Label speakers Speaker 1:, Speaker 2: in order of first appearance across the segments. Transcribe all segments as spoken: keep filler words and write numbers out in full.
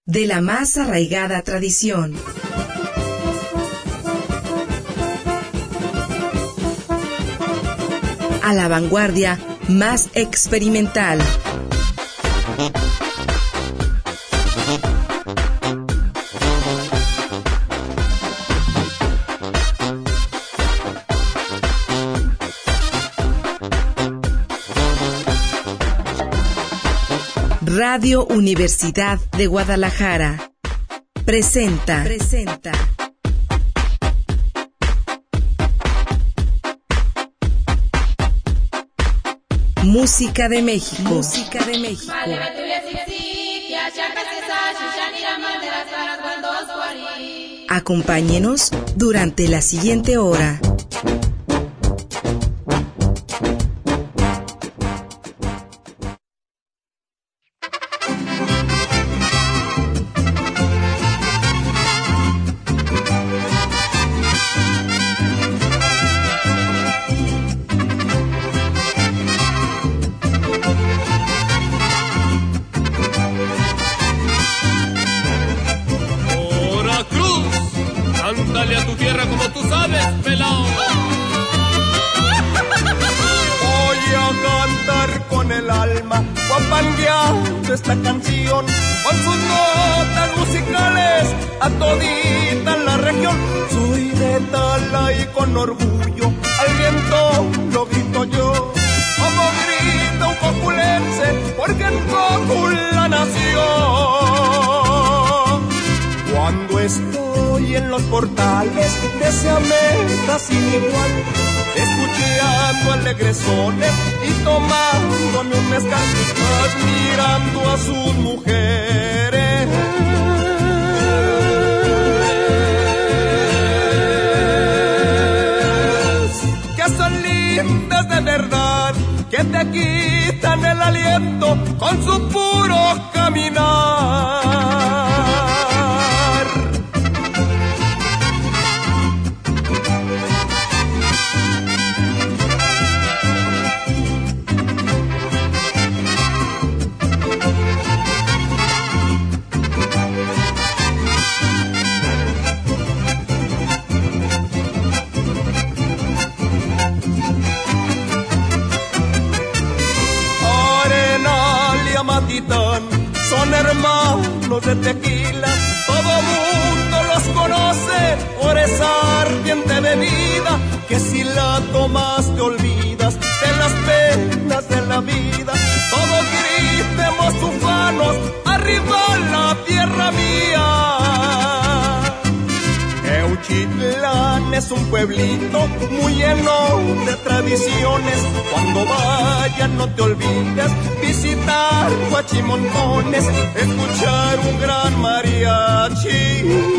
Speaker 1: de la más arraigada tradición. A la vanguardia más experimental. Radio Universidad de Guadalajara presenta, presenta Música de México. Música de México. Acompáñenos durante la siguiente hora.
Speaker 2: Esta canción con sus notas musicales a todita la región. Soy de Tala y con orgullo al viento lo grito yo, como grita un coculense, porque en Cocula nació. Cuando estoy en los portales de ese América sin igual, escuchando alegresones y tomándome un mezcal, admirando a sus mujeres, que son lindas de verdad, que te quitan el aliento con su puro caminar. Son hermanos de tequila, todo mundo los conoce por esa ardiente bebida, que si la tomas te olvidas de las penas de la vida. Todos gritemos ufanos, arriba la tierra mía. Euchitlán es un pueblito muy lleno de tradiciones. Cuando vayas no te olvides visitar Huachimontones, escuchar un gran mariachi.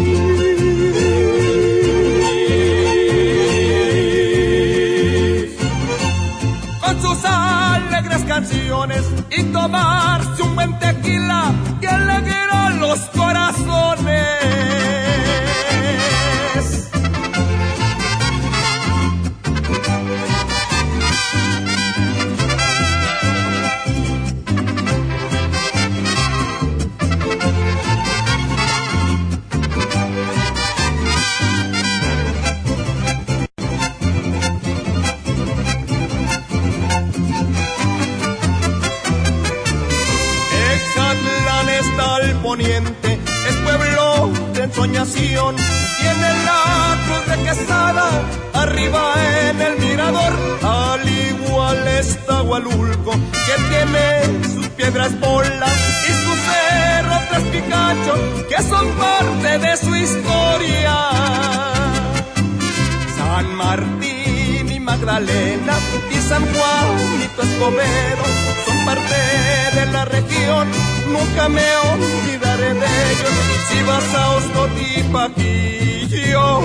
Speaker 2: Con sus alegres canciones y tomarse un buen tequila que alegra los corazones. Poniente es pueblo de ensoñación, tiene la cruz de Quesada arriba en el mirador, al igual está Hualulco, que tiene sus piedras bolas y sus cerros Tres Picachos, que son parte de su historia. San Martín y Magdalena y San Juanito Escobedo son parte de la región, nunca me olvidaré de ellos. Si vas a Ostotipaquillo,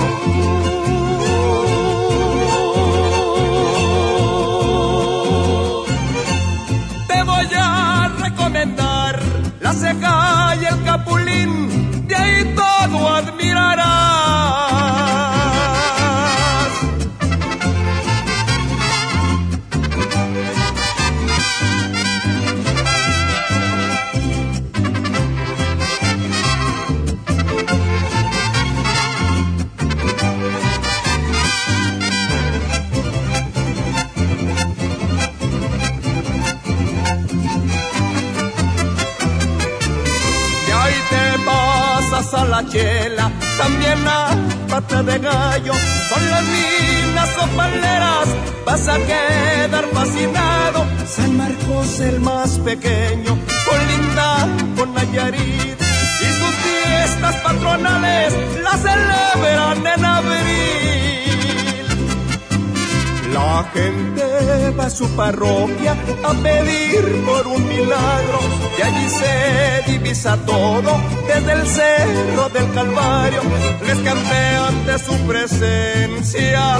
Speaker 2: te voy a recomendar la Ceja y el Capulín, de ahí todo admirarás. Hoy te pasas a la chela, también a pata de gallo. Son las minas opaleras, vas a quedar fascinado. San Marcos el más pequeño, colinda con Nayarit, y sus fiestas patronales las celebran en abril. La gente va a su parroquia a pedir por un milagro, y allí se divisa todo desde el cerro del Calvario. Les canté ante su presencia.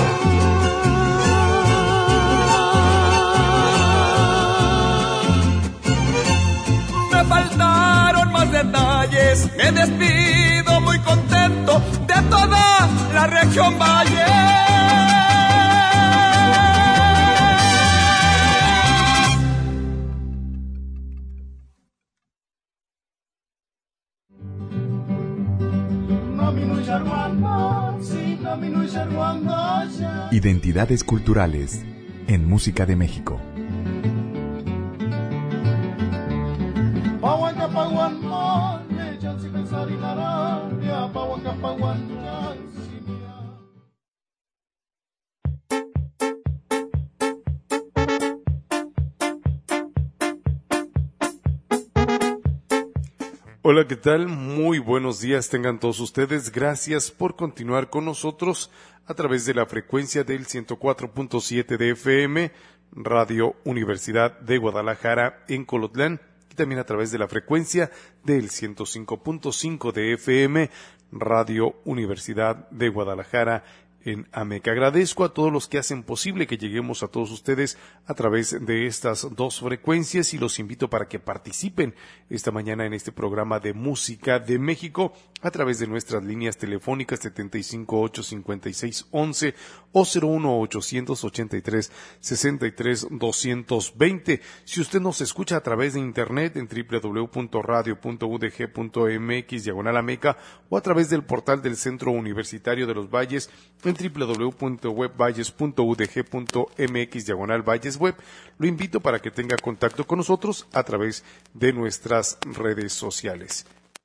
Speaker 2: Me faltaron más detalles, me despido muy contento de toda la región Valle.
Speaker 3: Identidades culturales en Música de México.
Speaker 4: Hola, ¿qué tal? Muy buenos días tengan todos ustedes. Gracias por continuar con nosotros a través de la frecuencia del ciento cuatro punto siete de F M, Radio Universidad de Guadalajara en Colotlán, y también a través de la frecuencia del ciento cinco punto cinco de F M, Radio Universidad de Guadalajara en Ameca. Agradezco a todos los que hacen posible que lleguemos a todos ustedes a través de estas dos frecuencias, y los invito para que participen esta mañana en este programa de Música de México a través de nuestras líneas telefónicas setenta y cinco ocho cincuenta y seis once o cero uno ochocientos ochenta y tres sesenta y tres doscientos veinte. Si usted nos escucha a través de internet en doble u doble u doble u punto radio punto u d g punto m x diagonal Ameca, o a través del portal del Centro Universitario de los Valles en doble u doble u doble u punto webvalles punto u d g punto m x diagonal Valles Web, lo invito para que tenga contacto con nosotros a través de nuestras redes sociales.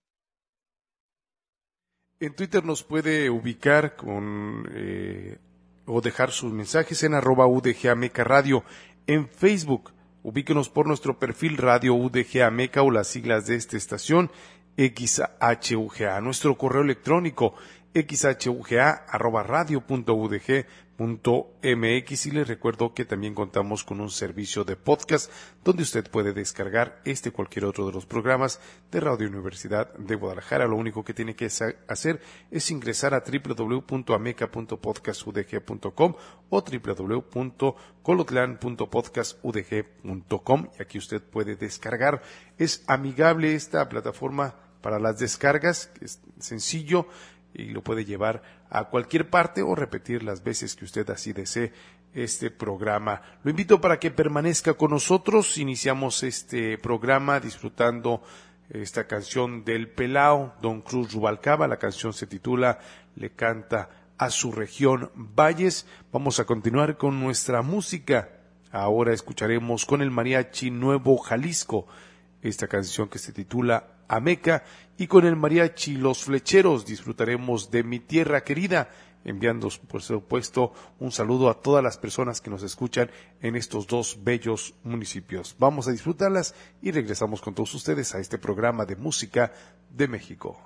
Speaker 4: En Twitter nos puede ubicar con eh, o dejar sus mensajes en arroba U D G Ameca Radio. En Facebook, ubíquenos por nuestro perfil Radio U D G Ameca o las siglas de esta estación X H U G A. Nuestro correo electrónico x h u g a arroba radio punto u d g punto m x, y les recuerdo que también contamos con un servicio de podcast donde usted puede descargar este o cualquier otro de los programas de Radio Universidad de Guadalajara. Lo único que tiene que hacer es ingresar a doble u doble u doble u punto ameca punto podcast u d g punto com o doble u doble u doble u punto colotlan punto podcast u d g punto com, y aquí usted puede descargar. Es amigable esta plataforma para las descargas, es sencillo y lo puede llevar a cualquier parte o repetir las veces que usted así desee este programa. Lo invito para que permanezca con nosotros. Iniciamos este programa disfrutando esta canción del Pelao, Don Cruz Rubalcaba. La canción se titula Le canta a su región Valles. Vamos a continuar con nuestra música. Ahora escucharemos con el mariachi Nuevo Jalisco esta canción que se titula Ameca, y con el mariachi Los Flecheros disfrutaremos de Mi Tierra Querida, enviando por supuesto un saludo a todas las personas que nos escuchan en estos dos bellos municipios. Vamos a disfrutarlas y regresamos con todos ustedes a este programa de Música de México.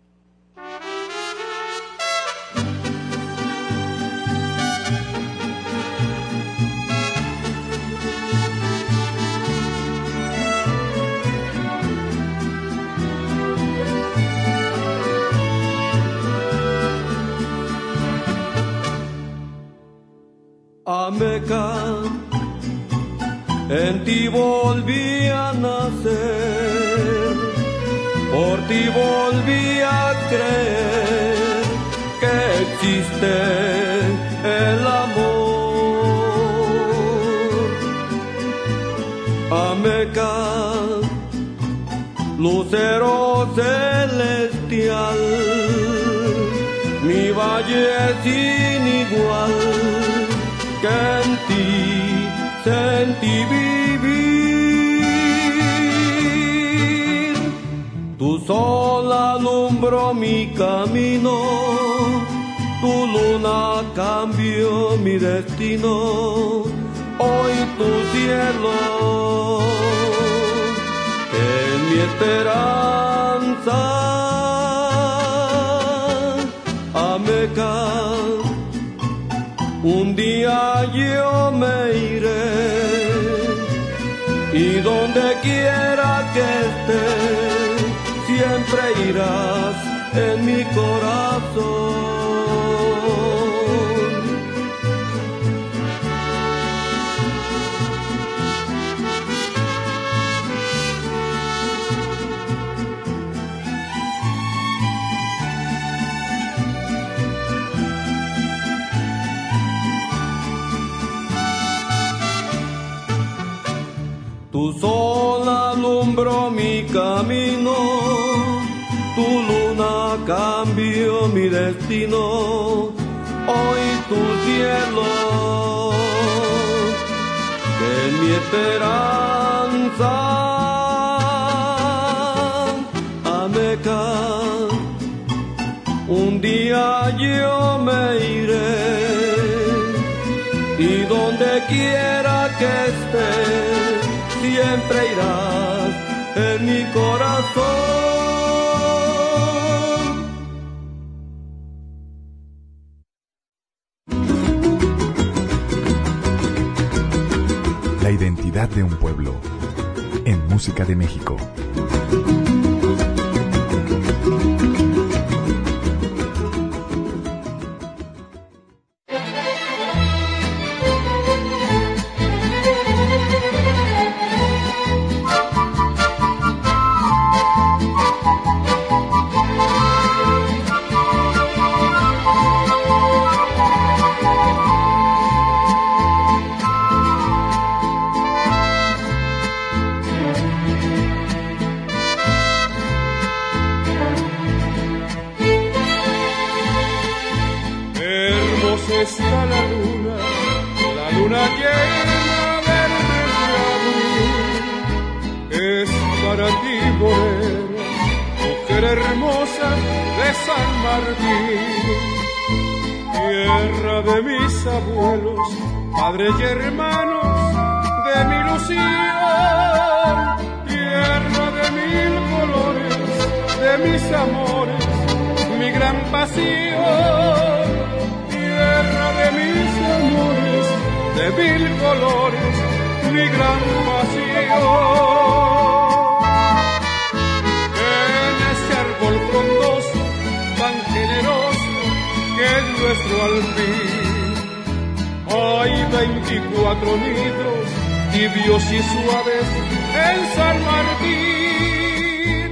Speaker 5: Ameca, en ti volví a nacer, por ti volví a creer que existe el amor. Ameca, lucero celestial, mi valle sin igual, que en ti sentí vivir. Tus sol alumbró mi camino, tu luna cambió mi destino. Hoy tu cielo es mi esperanza. Ameca, un día yo me iré y donde quiera que estés, siempre irás en mi corazón. Tu sol alumbró mi camino, tu luna cambió mi destino. Hoy tu cielo es mi esperanza. Ameca, un día yo me iré y donde quiera que estés, siempre irás en mi corazón.
Speaker 3: La identidad de un pueblo en Música de México.
Speaker 2: Está la luna, la luna llena del mes de abril. Es para ti, morena, mujer hermosa de San Martín. Tierra de mis abuelos, padres y hermanos de mi ilusión. Tierra de mil colores, de mis amores, mi gran pasión. Tierra de mis amores, de mil colores, mi gran pasión. En ese árbol frondoso, tan generoso, que es nuestro alfil, hay veinticuatro nidos, tibios y suaves, en San Martín.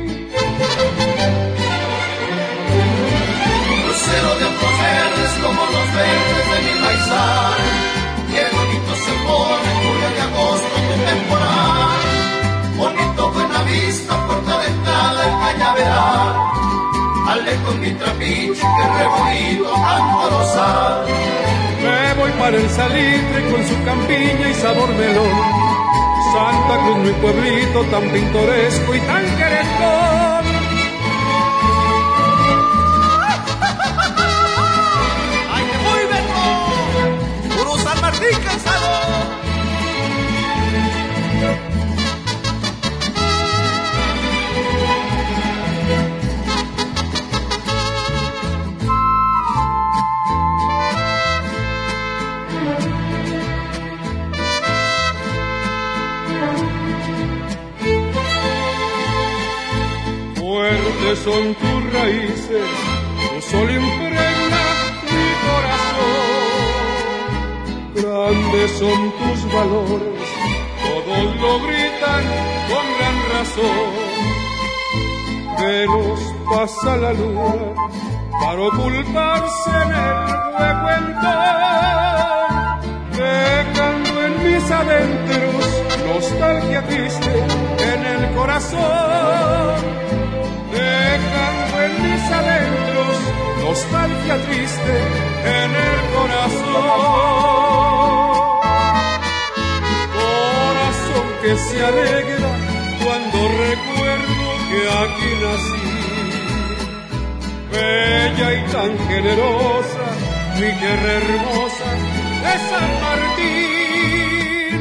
Speaker 6: Lucero de ojos verdes como los verdes de mi maizal. Qué bonito se pone julio y agosto tu temporal. Bonito Buena Vista, puerta de entrada el cañaveral. Alejo mi trapiche, que re bonito tanto rosal.
Speaker 2: Me voy para el Salitre con su campiña y sabor melón. Santa Cruz, mi pueblito tan pintoresco y tan querendón.
Speaker 6: Martín cansado.
Speaker 2: Fuertes son tus raíces, tu sol impregna mi corazón. Grandes son tus valores, todos lo gritan con gran razón. Veloz pasa la luna para ocultarse en el huecuentón, dejando en mis adentros nostalgia triste en el corazón, dejando en mis adentros nostalgia triste en el corazón. Que se alegra cuando recuerdo que aquí nací.
Speaker 5: tan generosa, mi tierra hermosa de San Martín.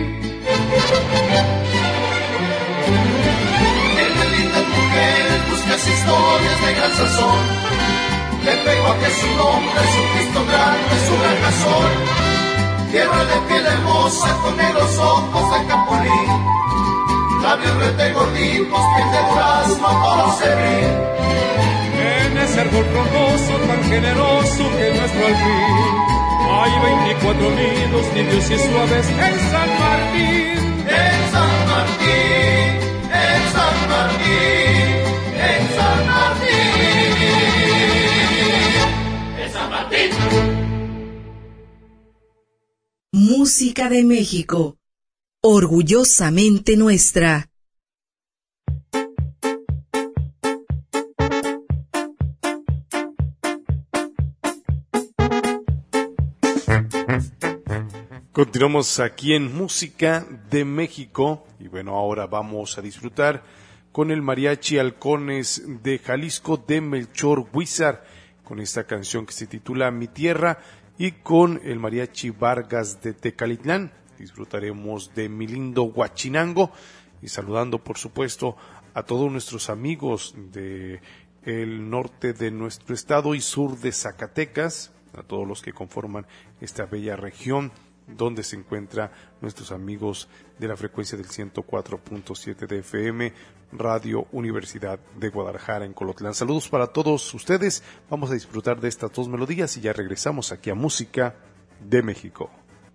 Speaker 6: Entre lindas mujeres buscas historias de gran sazón. Le pego a que su nombre es un Cristo grande, su gran razón. Tierra de piel hermosa con negros ojos de capulín, labios rete gorditos, piel de durazno, todo se ríe.
Speaker 5: En ese árbol frondoso tan generoso que nuestro alfil hay veinticuatro nidos, tibios y suaves en San Martín.
Speaker 6: En San Martín, en San Martín, en San Martín, en San Martín.
Speaker 1: Música de México, orgullosamente nuestra.
Speaker 4: Continuamos aquí en Música de México y bueno, ahora vamos a disfrutar con el Mariachi Halcones de Jalisco de Melchor Huizar, con esta canción que se titula Mi Tierra, y con el Mariachi Vargas de Tecalitlán disfrutaremos de Mi Lindo Huachinango, y saludando por supuesto a todos nuestros amigos de el norte de nuestro estado y sur de Zacatecas, a todos los que conforman esta bella región donde se encuentran nuestros amigos de la frecuencia del ciento cuatro punto siete de F M, Radio Universidad de Guadalajara en Colotlán. Saludos para todos ustedes, vamos a disfrutar de estas dos melodías y ya regresamos aquí a Música de México.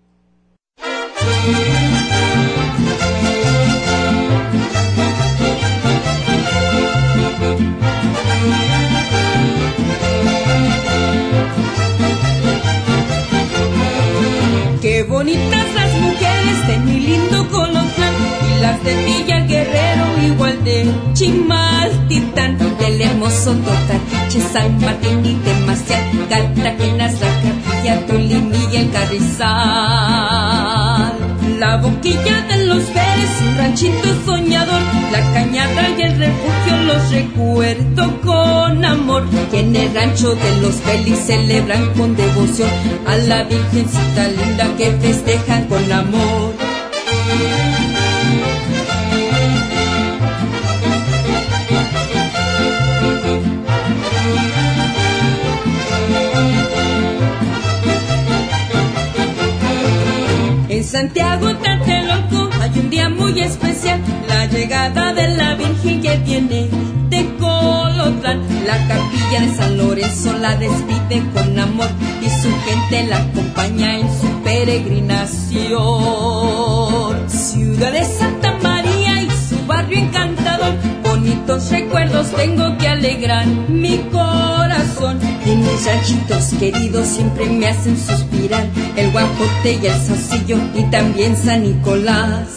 Speaker 7: Qué bonitas las mujeres de mi lindo Colotlán, y las de Villa Guerrero igual de Chimaltitán, del hermoso Totaquiche, San Martín y Temacial, Cartagena, Zacatilla, Tolinilla, el Carrizal. La boquilla de los Pérez, un ranchito soñador, la cañada y el refugio los recuerdo con amor. Y en el rancho de los Belis celebran con devoción a la Virgencita linda que festejan con amor. En Santiago Tlatelolco hay un día muy especial, la llegada de la Virgen que viene de Colotlán. La capilla de San Lorenzo la despide con amor y su gente la acompaña en su peregrinación. Ciudad de Santa María y su barrio encantador, bonitos recuerdos tengo que alegran mi corazón. Y mis ranchitos queridos siempre me hacen suspirar, el Guajote y el Saucillo y también San Nicolás.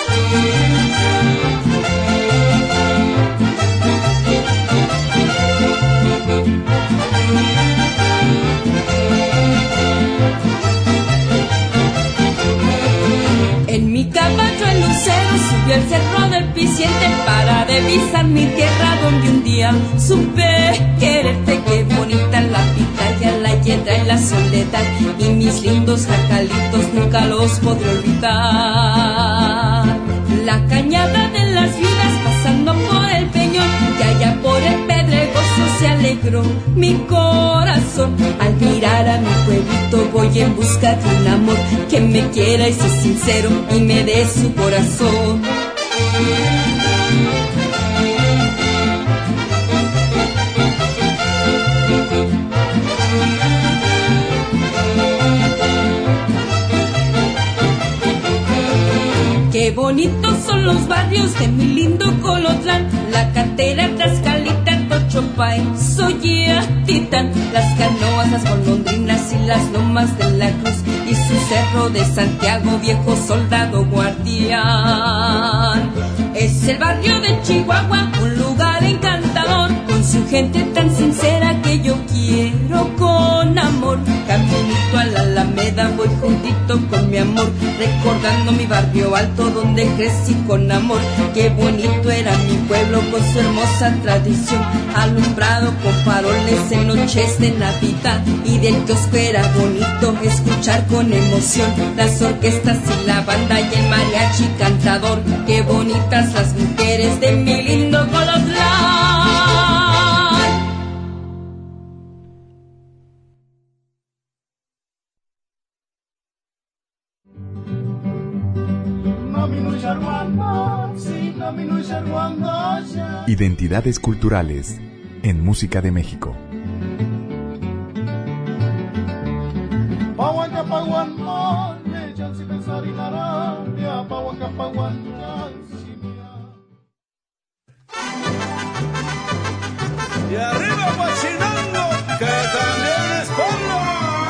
Speaker 7: En mi caballo el lucero subió el cerro del Piciente para divisar mi tierra donde un día supe quererte. Qué bonita la pitaya, la hiedra y la soledad, y mis lindos jacalitos nunca los podré olvidar. La cañada de las vidas pasando por el peñón, y allá por el pedregoso se alegró mi corazón. Al mirar a mi pueblito voy en busca de un amor que me quiera y sea sincero y me dé su corazón. Qué bonitos son los barrios de mi lindo Colotlán, la cantera, Tlaxcalita, Tochopay, Soyatitán, las canoas, las golondrinas y las lomas de la Cruz, y su cerro de Santiago, viejo soldado guardián. Es el barrio de Chihuahua, un lugar encantador, con su gente tan sincera que yo quiero con amor. Caminito a la Alameda vereda voy juntito con mi amor, recordando mi barrio alto donde crecí con amor. Qué bonito era mi pueblo con su hermosa tradición, alumbrado con faroles en noches de Navidad. Y del kiosco era bonito escuchar con emoción las orquestas y la banda y el mariachi cantador. Qué bonitas las mujeres de mi lindo Colotlán.
Speaker 3: Identidades culturales en Música de México.
Speaker 2: Y arriba Huachinango, que también es pueblo.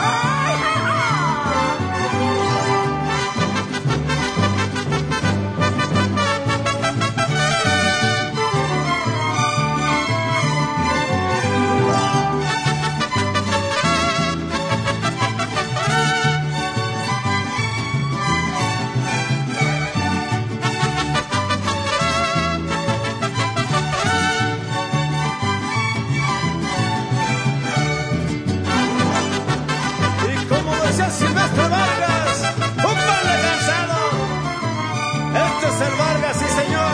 Speaker 2: Silvestre Vargas, un padre cansado. Este es el Vargas, sí señor.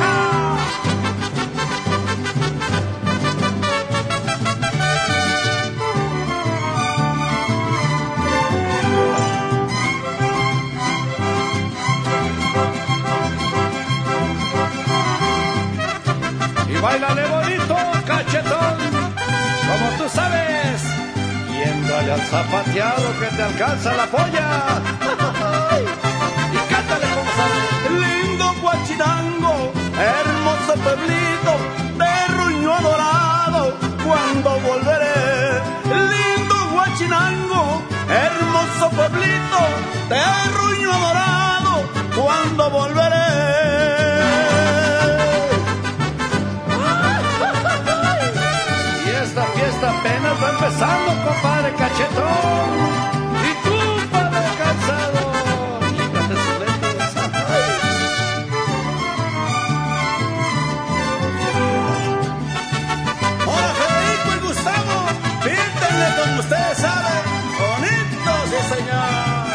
Speaker 2: Y bailale bonito, cachetón, como tú sabes. Yéndole al zapateado que te alcanza la polla. Y cántale como sabes. Lindo Huachinango, hermoso pueblito, terruño adorado, ¿cuándo volveré? Lindo Huachinango, hermoso pueblito, terruño adorado, ¿cuándo volveré? Esta fiesta apenas va empezando, compadre cachetón. Y tú, padre cansado, quítate sus lentes. Hola, Federico y Gustavo, píntenle como ustedes saben, bonito, sí señor.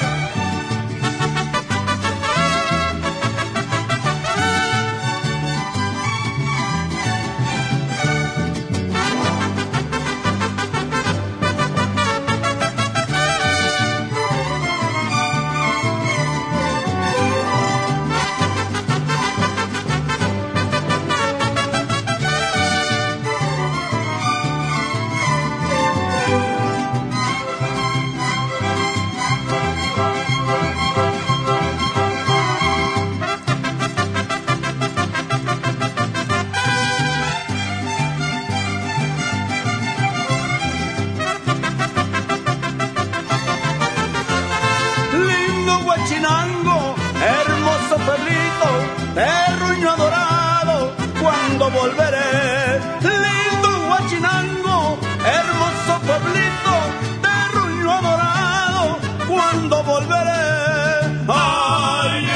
Speaker 2: Terruño adorado, ¿cuándo volveré? Lindo Huachinango, hermoso pueblito, terruño adorado, ¿cuándo volveré? ¡Ay,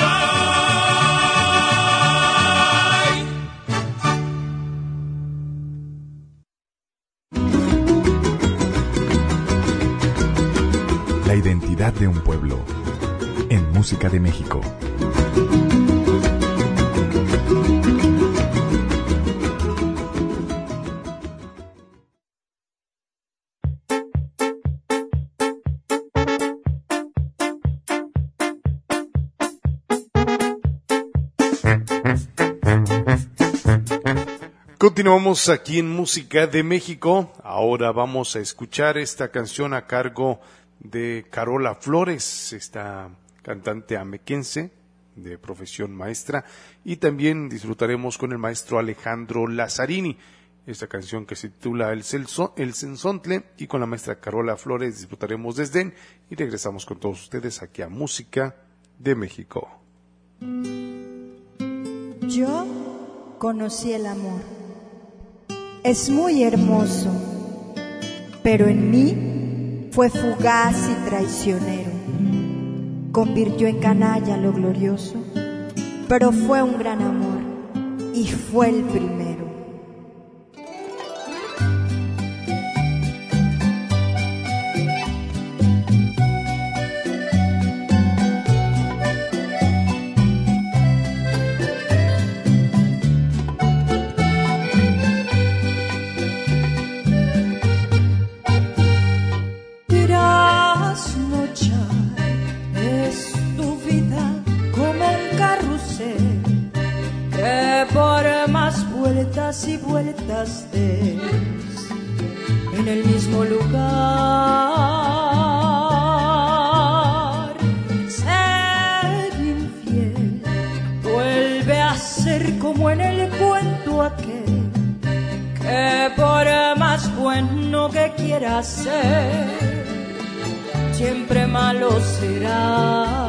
Speaker 2: ay!
Speaker 3: La identidad de un pueblo en Música de México.
Speaker 4: Continuamos aquí en Música de México. Ahora vamos a escuchar esta canción a cargo de Carola Flores, esta cantante amequense de profesión maestra, y también disfrutaremos con el maestro Alejandro Lazzarini esta canción que se titula El, Celso, El Cenzontle, y con la maestra Carola Flores disfrutaremos Desdén, y regresamos con todos ustedes aquí a Música de México.
Speaker 8: Yo conocí el amor. Es muy hermoso, pero en mí fue fugaz y traicionero. convirtió en canalla lo glorioso, pero fue un gran amor y fue el primero.
Speaker 7: Y vueltas des en el mismo lugar. Ser infiel vuelve a ser como en el cuento aquel, que por más bueno que quiera ser, siempre malo será.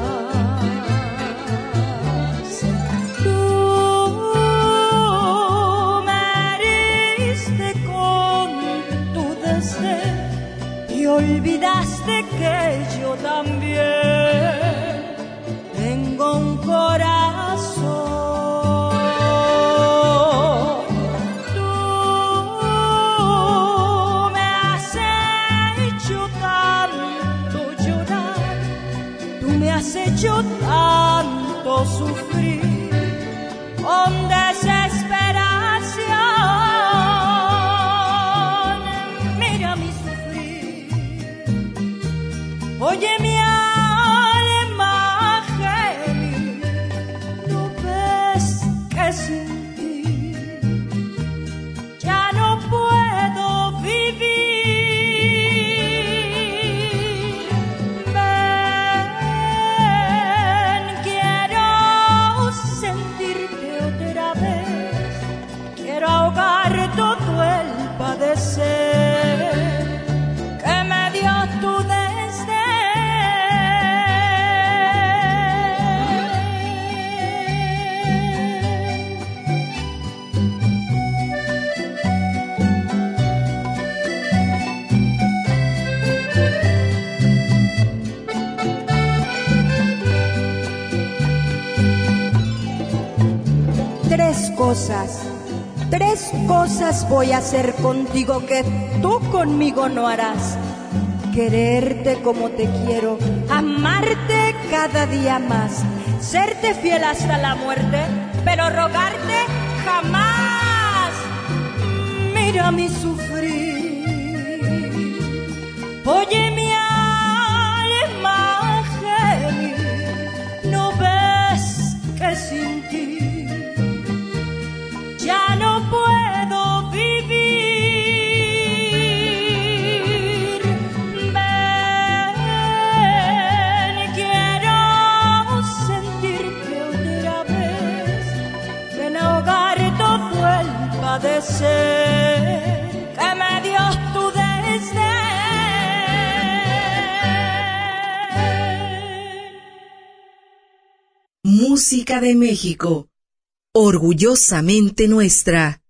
Speaker 7: Olvidaste que yo también tengo un corazón. Tú me has hecho tanto llorar, tú me has hecho tanto sufrir con desesperación. Mira mi Oye mi alma gemir, ¿no ves que sin ti ya no puedo vivir? Ven, quiero sentirte otra vez, quiero ahogar todo el padecer que me dio tu deseo.
Speaker 8: Tres cosas, tres cosas voy a hacer contigo que tú conmigo no harás. Quererte como te quiero, amarte cada día más, serte fiel hasta la muerte, pero rogarte jamás. Mira mi sufrir, oye mi alma gemir, ¿no ves que sin ti ya no puedo vivir? Ven, quiero sentirte otra vez, ven a ahogar todo el padecer que me dio tu desdén.
Speaker 1: Música de México, orgullosamente nuestra.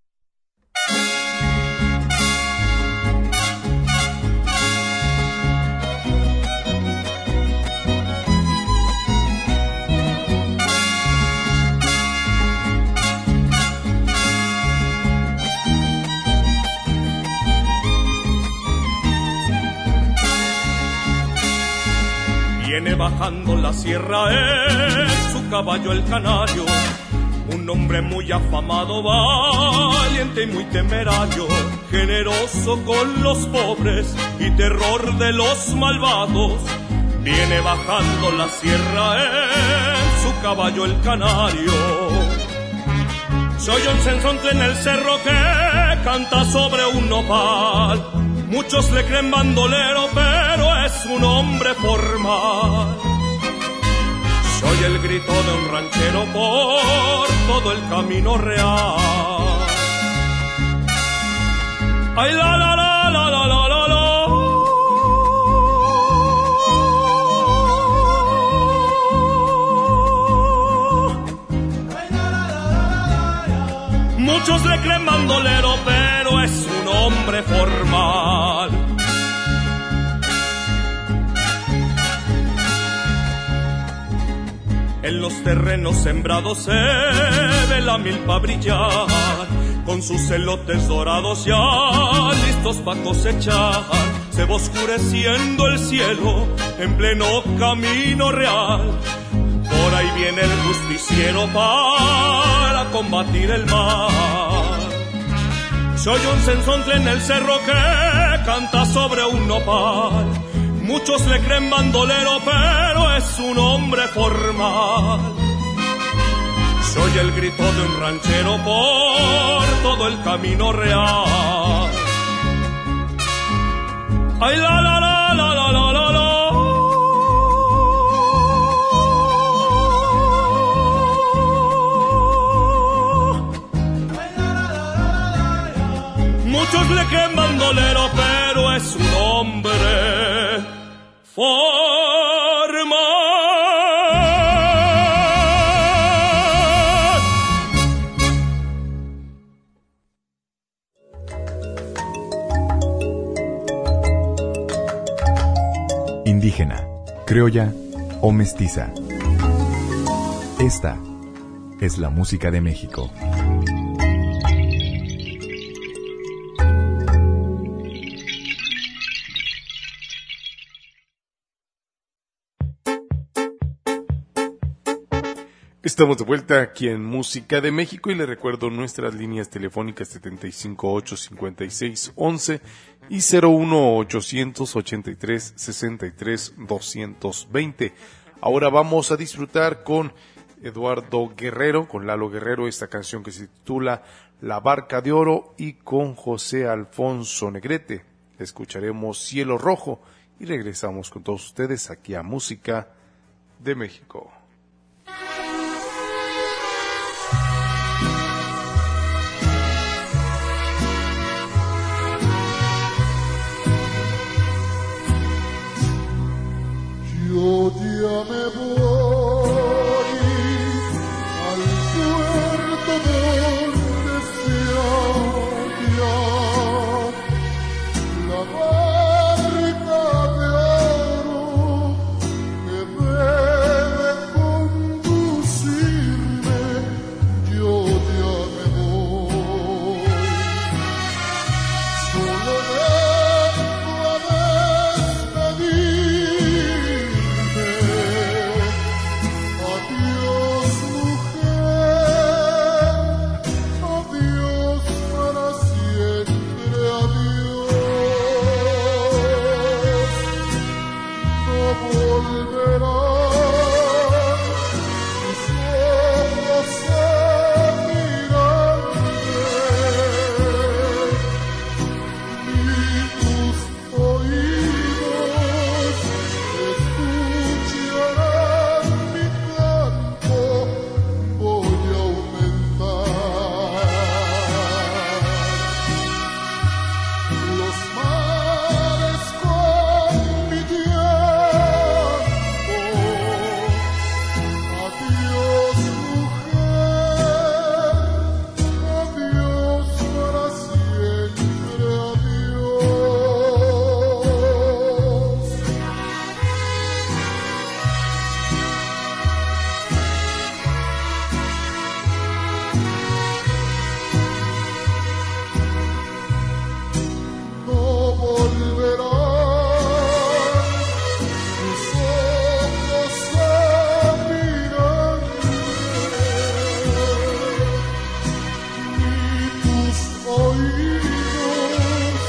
Speaker 5: Viene bajando la sierra en su caballo el canario, un hombre muy afamado, valiente y muy temerario, generoso con los pobres y terror de los malvados. Viene bajando la sierra en su caballo el canario. Soy un sensonte en el cerro que canta sobre un nopal. Muchos le creen bandolero, pero es un hombre formal. Soy el grito de un ranchero por todo el camino real. Ay, la, la, la, la, la, la, la, la. Muchos le creen bandolero, pero es un hombre formal. los terrenos sembrados se ve la milpa brillar, con sus elotes dorados ya listos pa' cosechar. Se va oscureciendo el cielo en pleno camino real. Por ahí viene el justiciero para combatir el mal. Se oye un sensontle en el cerro que canta sobre un nopal. Muchos le creen bandolero, pero es un hombre formal. Se oye el grito de un ranchero por todo el camino real. Ay, la, la, la, la, la, la, la, la. Muchos le creen bandolero, pero es un hombre formal.
Speaker 3: Indígena, criolla o mestiza. Esta es la música de México.
Speaker 4: Estamos de vuelta aquí en Música de México y les recuerdo nuestras líneas telefónicas setenta y cinco ocho cincuenta y seis once y cero uno ochocientos ochenta y tres sesenta y tres doscientos veinte. Ahora vamos a disfrutar con Eduardo Guerrero, con Lalo Guerrero, esta canción que se titula La Barca de Oro, y con José Alfonso Negrete escucharemos Cielo Rojo y regresamos con todos ustedes aquí a Música de México.
Speaker 9: Yo ya me voy al puerto donde se halla la barca de oro que debe conducirme. Yo ya me voy, solo vengo a despedir. Adiós, mujer, adiós para siempre, adiós. No volverán tus ojos a mirarme, ni tus oídos escucharán mi canto. Voy a aumentar los mares con mi llanto. Adiós, mujer, adiós para siempre, adiós. No volverán tus ojos a mirarme, ni tus oídos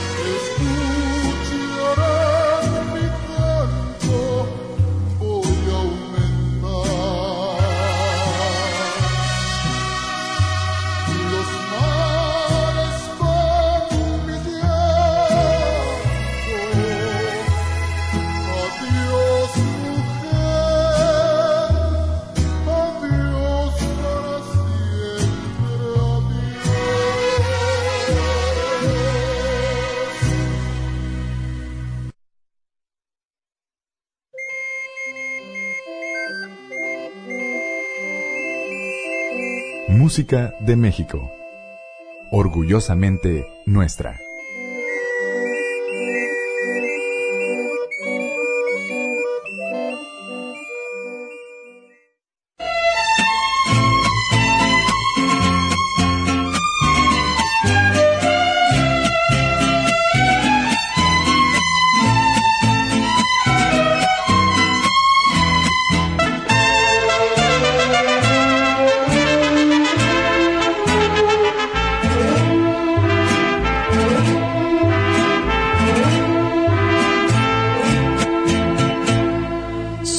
Speaker 9: escucharán mi canto. Voy a aumentar los mares con mi llanto. Adiós, mujer, adiós para siempre, adiós.
Speaker 3: Música de México. Orgullosamente nuestra.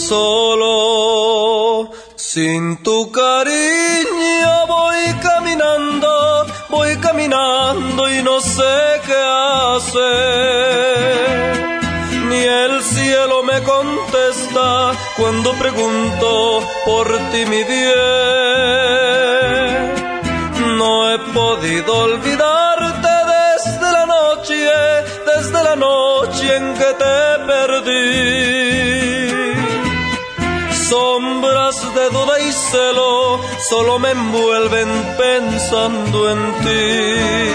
Speaker 10: Solo sin tu cariño voy caminando, voy caminando y no sé qué hacer. Ni el cielo me contesta cuando pregunto por ti, mi bien. No he podido olvidarte desde la noche, desde la noche en que te perdí. Sombras de duda y celo solo me envuelven pensando en ti.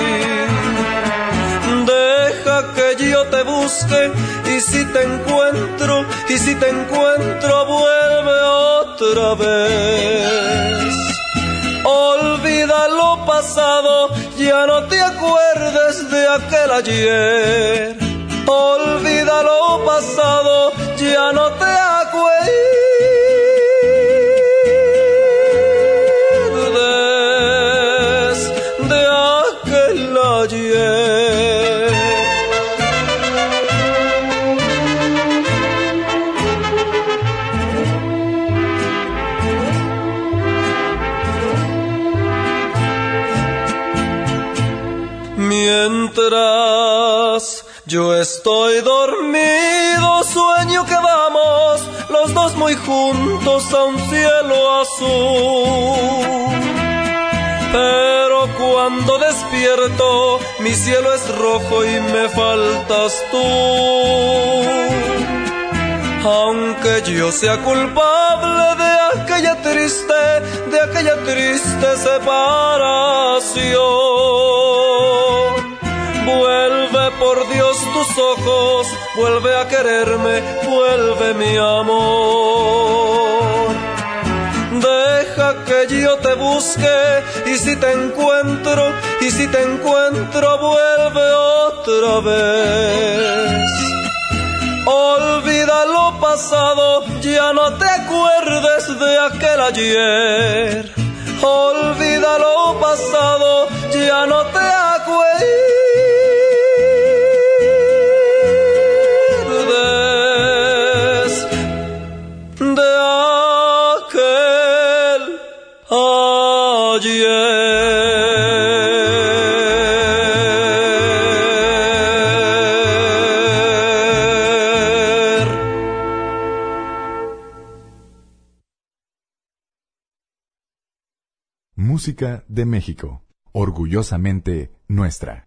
Speaker 10: Deja que yo te busque y si te encuentro, y si te encuentro vuelve otra vez. Olvida lo pasado, ya no te acuerdes de aquel ayer. Olvida lo pasado, ya no te acuerdes de aquel ayer. Mientras yo estoy dormido, sueño que vamos los dos muy juntos a un cielo azul. Pero cuando despierto, mi cielo es rojo y me faltas tú. Aunque yo sea culpable de aquella triste, de aquella triste separación, vuelve por Dios tus ojos, vuelve a quererme, vuelve mi amor. Deja que yo te busque y si te encuentro, y si te encuentro vuelve otra vez. Olvida lo pasado, ya no te acuerdes de aquel ayer. Olvida lo pasado, ya no te acuerdes de aquel ayer.
Speaker 3: Música de México, orgullosamente nuestra.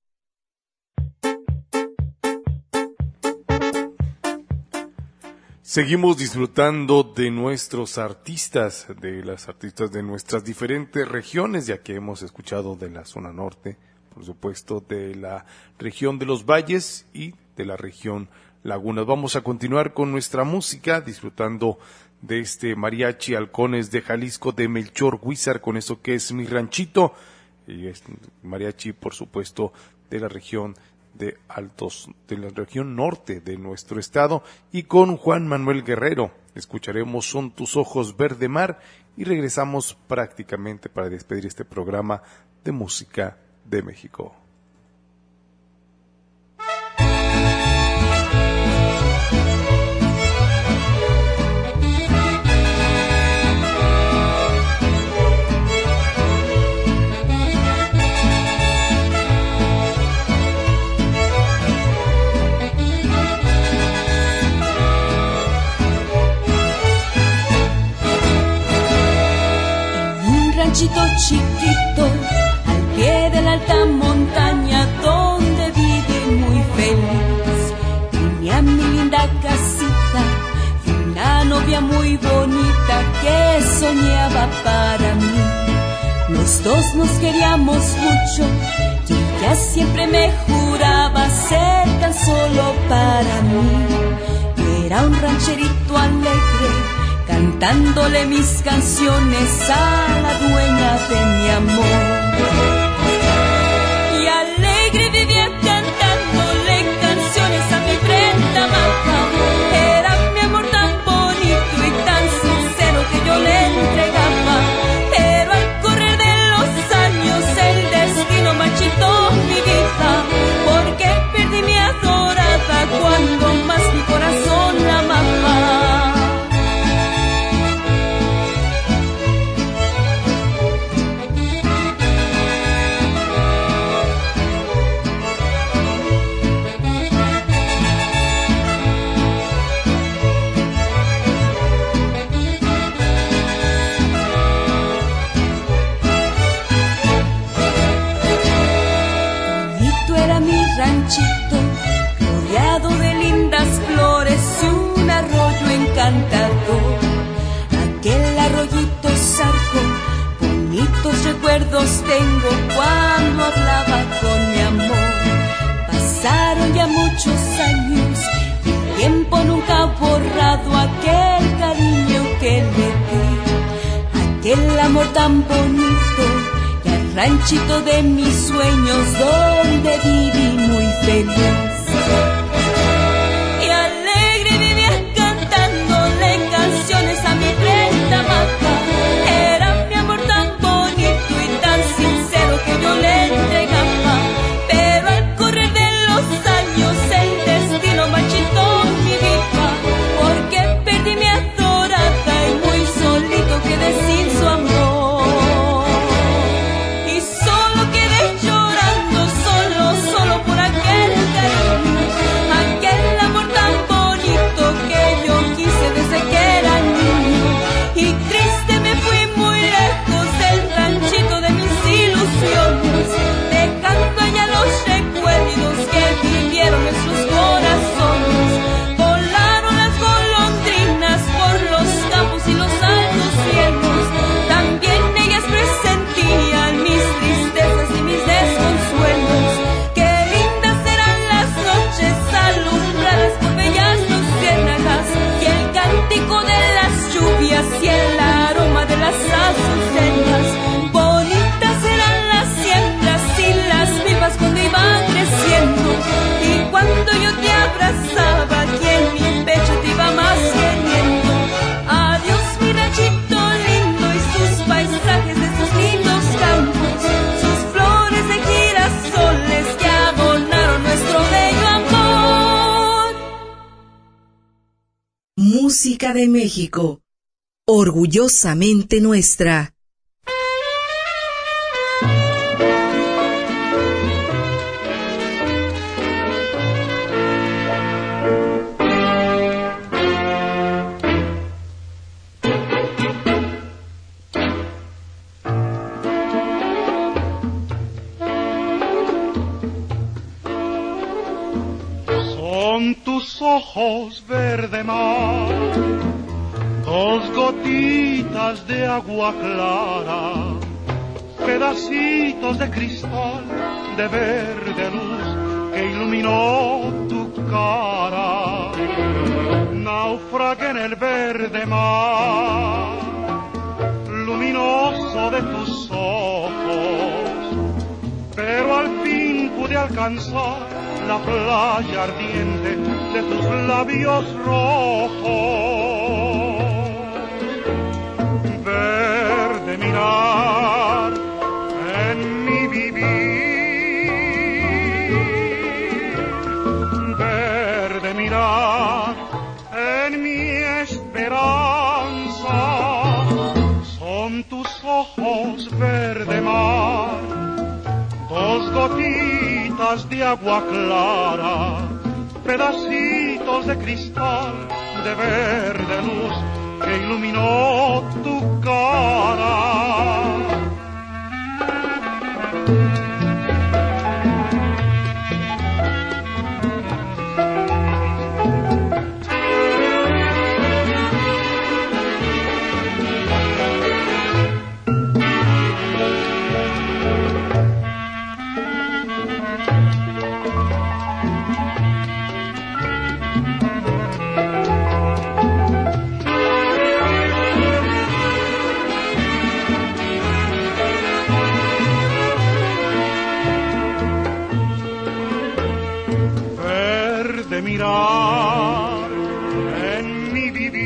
Speaker 4: Seguimos disfrutando de nuestros artistas, de las artistas de nuestras diferentes regiones, ya que hemos escuchado de la zona norte, por supuesto, de la región de los valles y de la región lagunas. Vamos a continuar con nuestra música, disfrutando de este mariachi Halcones de Jalisco de Melchor Huizar, con eso que es Mi Ranchito, y es mariachi, por supuesto, de la región de Altos, de la región norte de nuestro estado, y con Juan Manuel Guerrero escucharemos Son tus ojos verde mar, y regresamos prácticamente para despedir este programa de Música de México.
Speaker 7: Ranchito chiquito, al pie de la alta montaña, donde viví muy feliz. Tenía mi linda casita y una novia muy bonita que soñaba para mí. Los dos nos queríamos mucho y ella siempre me juraba ser tan solo para mí. Yo era un rancherito alegre, cantándole mis canciones a la dueña de mi amor. Y alegre vivía cantándole canciones a mi prenda maja. Era mi amor tan bonito y tan sincero que yo le entregaba. Pero al correr de los años el destino marchitó mi vida, porque perdí mi adorada cuando más mi corazón amaba. Cuántos recuerdos tengo cuando hablaba con mi amor. Pasaron ya muchos años, el tiempo nunca ha borrado aquel cariño que le di, aquel amor tan bonito y al ranchito de mis sueños donde viví muy feliz. Y alegre vivía cantándole canciones a mi renta maca. Era mi amor tan bonito y tan sincero que yo le entregaba. Pero al correr de los años el destino marchitó mi vida, porque perdí mi adorada y muy solito quedé sin su amor. Y solo quedé llorando, solo, solo por aquel cariño, aquel amor tan bonito que yo quise desde que era niño. Y triste me fui muy lejos del ranchito de mis ilusiones, dejando allá los recuerdos que vivieron nuestros corazones. Volaron las golondrinas por los campos y los altos cielos, también ellas presentían mis tristezas y mis desconsuelos. Qué lindas eran las noches alumbradas por bellas luciérnagas, y el cántico de las lluvias y el aroma de las azucenas. Bonitas eran las siembras y las vivas cuando iban creciendo, y cuando yo te abrazaba aquí en mi pecho te iba más queriendo. Adiós mi ranchito lindo y sus paisajes de sus lindos campos, sus flores de girasoles que adornaron nuestro bello amor.
Speaker 1: Música de México, orgullosamente nuestra.
Speaker 11: Son tus ojos verde mar, dos gotitas de agua clara, pedacitos de cristal de verde luz que iluminó tu cara. Naufragué en el verde mar luminoso de tus ojos, pero al fin pude alcanzar la playa ardiente de tus labios rojos. Verde mirar en mi vivir, verde mirar en mi esperanza. Son tus ojos verde mar, dos gotitas de agua clara, pedacitos de cristal de verde luz que iluminó tu cara. Mirar en mi vivir,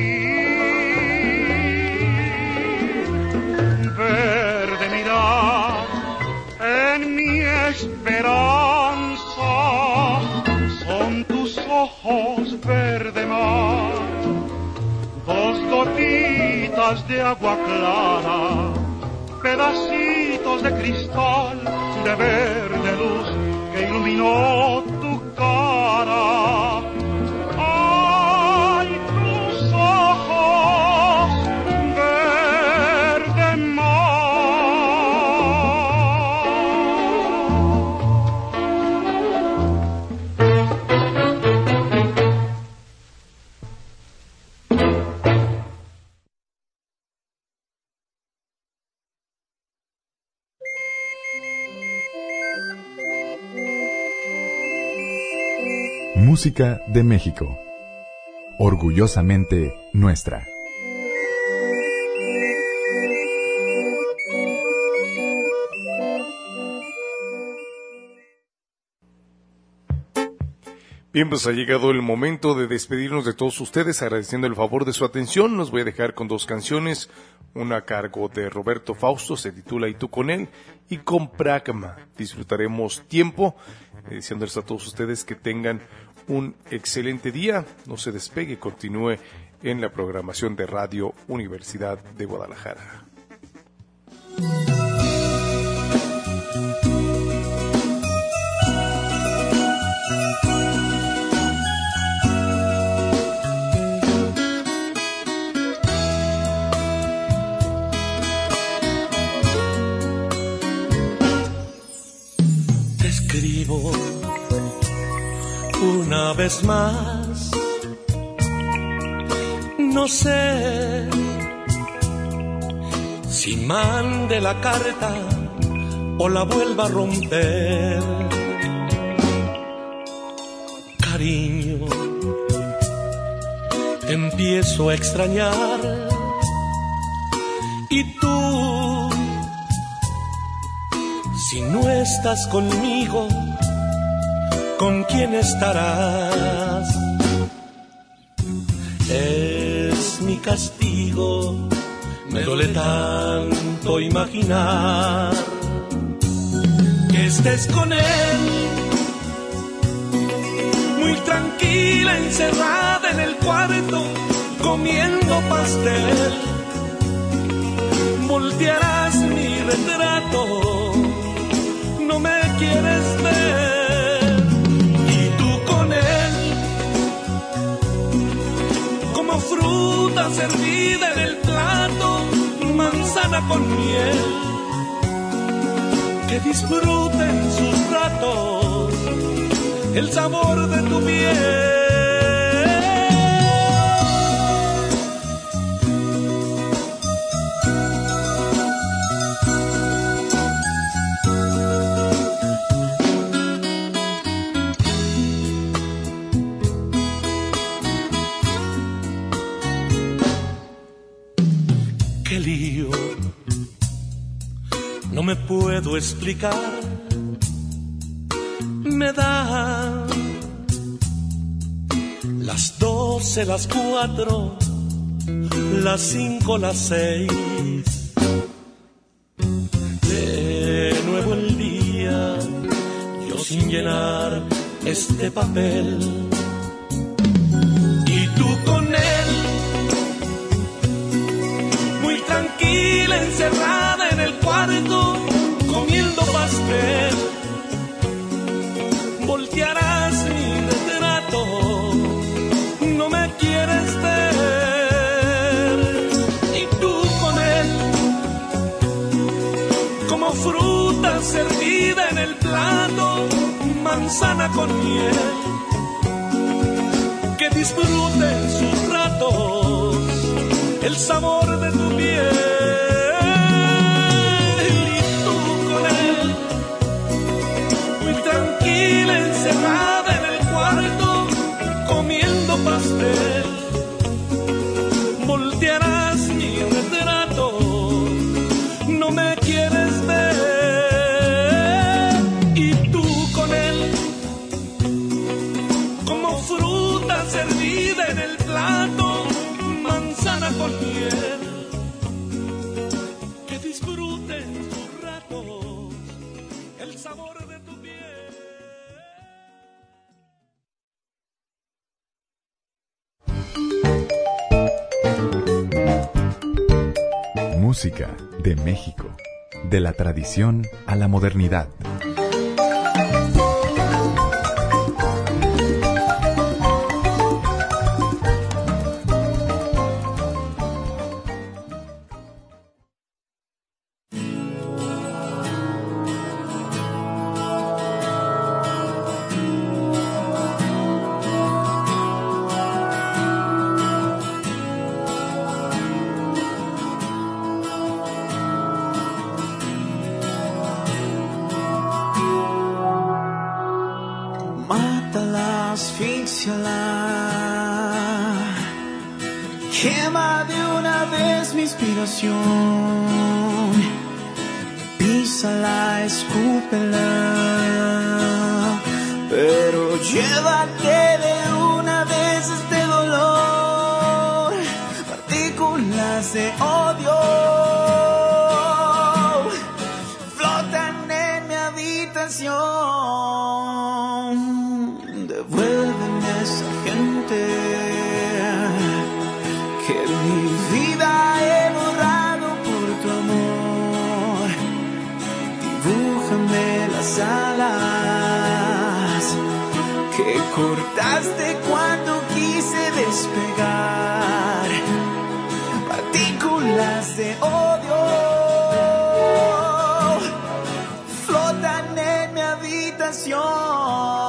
Speaker 11: verde mirar en mi esperanza. Son tus ojos verde mar, dos gotitas de agua clara, pedacitos de cristal de verde luz que iluminó tu cara.
Speaker 3: Música de México. Orgullosamente nuestra.
Speaker 4: Bien, pues ha llegado el momento de despedirnos de todos ustedes, agradeciendo el favor de su atención. Nos voy a dejar con dos canciones, una a cargo de Roberto Fausto, se titula Y tú con él, y con Pragma disfrutaremos Tiempo, eh, diciéndoles a todos ustedes que tengan un excelente día, no se despegue, continúe en la programación de Radio Universidad de Guadalajara.
Speaker 10: Escribo una vez más, no sé si mande la carta o la vuelva a romper. Cariño, te empiezo a extrañar y tú, si no estás conmigo, ¿con quién estarás? Es mi castigo, me duele tanto imaginar que estés con él, muy tranquila, encerrada en el cuarto, comiendo pastel. Voltearás mi retrato, no me quieres ver, y tú con él, como fruta servida en el plato, manzana con miel, que disfruten sus ratos el sabor de tu piel. Qué lío, no me puedo explicar, me da las doce, las cuatro, las cinco, las seis. De nuevo el día, yo sin llenar este papel, y tú con él, muy tranquila, encerrada en el cuarto, comiendo pastel. Voltearás mi retrato, no me quieres ver, y tú con él, como fruta servida en el plato, manzana con miel, que disfruten sus ratos el sabor de tu piel. Encerrada en el cuarto, comiendo pastel. Voltearás mi retrato, no me quieres ver, y tú con él, como fruta servida en el plato, manzana con miel, que disfruten tus ratos el sabor de tu piel.
Speaker 3: Música de México, de la tradición a la modernidad.
Speaker 12: asfixiala. Quema de una vez mi inspiración, písala, escúpela, pero llévate de una vez este dolor, partículas de odio flotan en mi habitación. Devuélveme a esa gente que mi vida he borrado por tu amor. Dibújame las alas que cortaste cuando quise despegar. Partículas de odio flotan en mi habitación.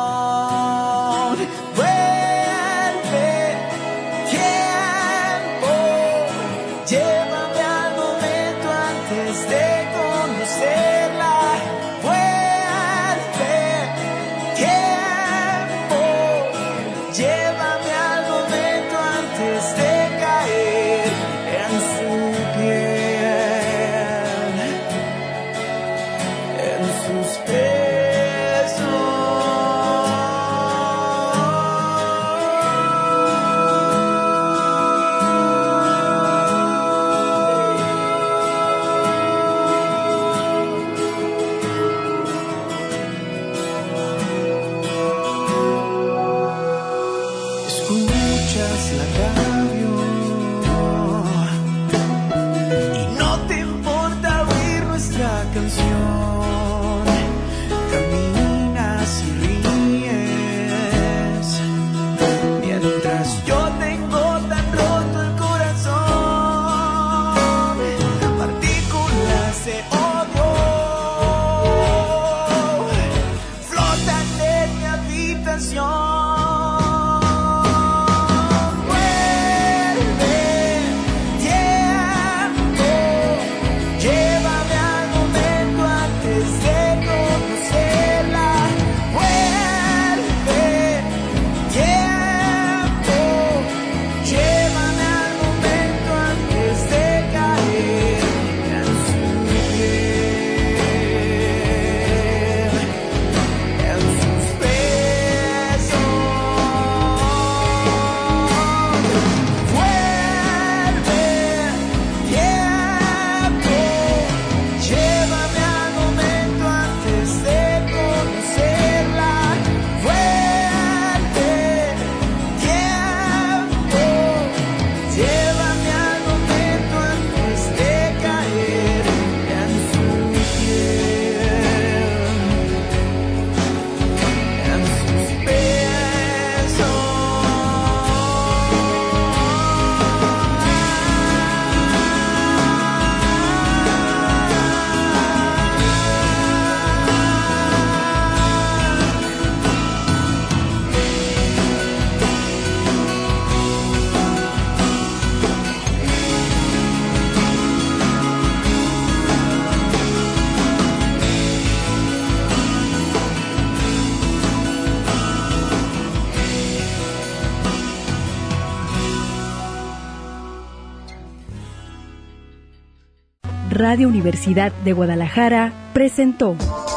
Speaker 1: Radio Universidad de Guadalajara presentó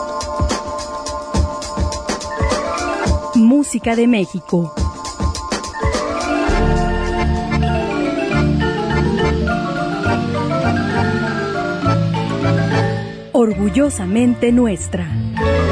Speaker 1: Música de México. Orgullosamente nuestra.